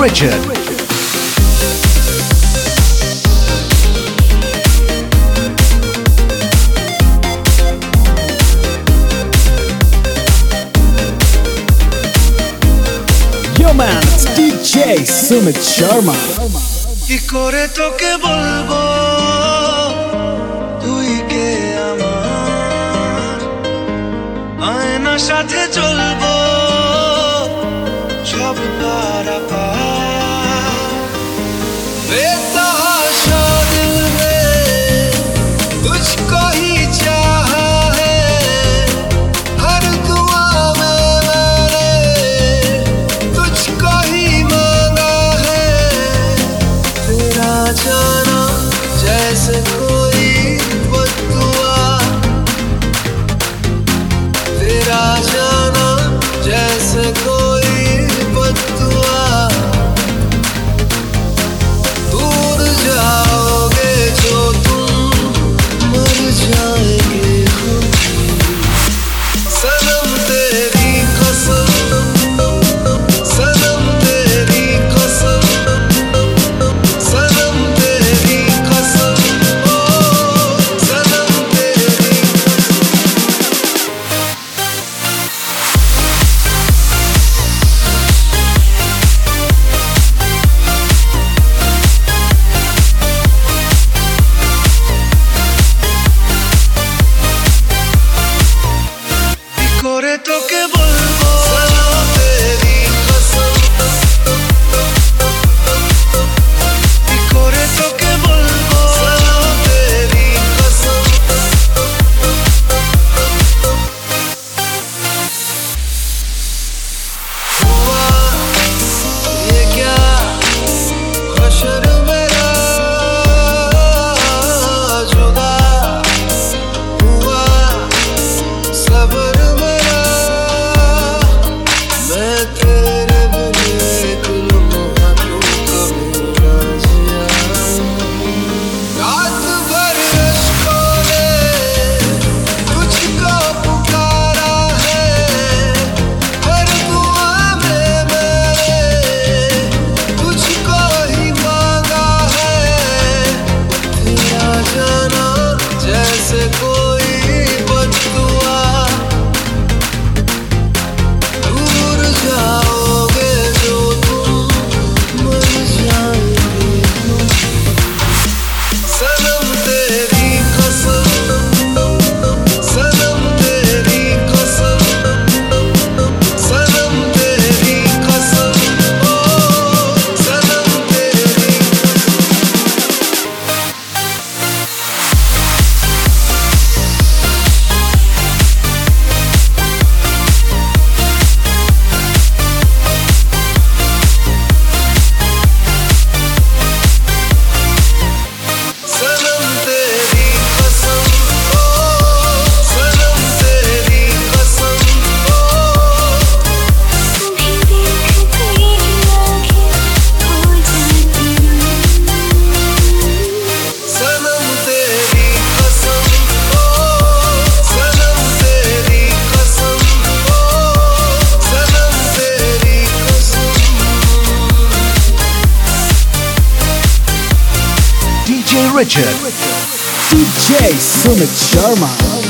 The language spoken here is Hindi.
Richard. Yo man, it's DJ Sumit Sharma. কি করে তোকে বলবো তুই কে আমার আয়নার সাথে চলবো সব পারাপার बेतहाशा दिल में तुझको ही चाहा है हर दुआ में मैंने तुझको ही मांगा है तेरा जाना जैसे कोई बद्दुआ तेरा जाना जैसे कोई बद्दुआ दूर जाओगे जो तुम मर जाएंगे हम सनम तेरी कसम सनम तेरी कसम सनम तेरी कसम ओ सनम तेरी কি করে তোকে বলবো সনম তেরি কসম কি করে তোকে বলবো সনম তেরি কসম हुआ ये क्या हशर मेरा जुदा हुआ सबर मेरा मैं तेरे बिन एक लम्हा तू कभी ना जिया रात भर अश्कों ने तुझको पुकारा है हर दुआ में मैंने तुझको ही मांगा है तेरा जाना जैसे कोई बद्दुआ दूर जाओगे जो तुम मर जाएंगे हम सनम तेरी कसम सनम तेरी कसम सनम तेरी कसम ओ सनम तेरी सनम तेरी कसम ओ सनम तेरी कसम ओ तुम्हें देखते ही आँखें खो जाती हूँ सनम तेरी कसम ओ सनम तेरी कसम ओ सनम तेरी कसम DJ Richard. DJ Sumit Sharma.